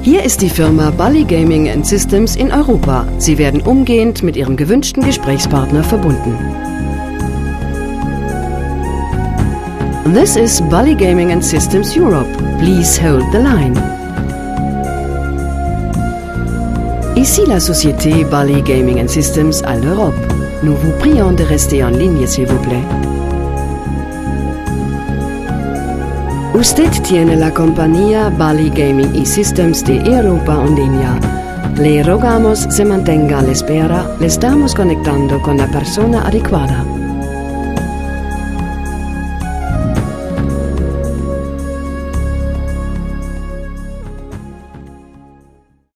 Hier ist die Firma Bally Gaming & Systems in Europa. Sie werden umgehend mit Ihrem gewünschten Gesprächspartner verbunden. This is Bally Gaming & Systems Europe. Please hold the line. Ici la société Bally Gaming & Systems à l'Europe. Nous vous prions de rester en ligne, s'il vous plaît. Usted tiene la compañía Bally Gaming y Systems de Europa en línea. Le rogamos se mantenga a la espera. Le estamos conectando con la persona adecuada.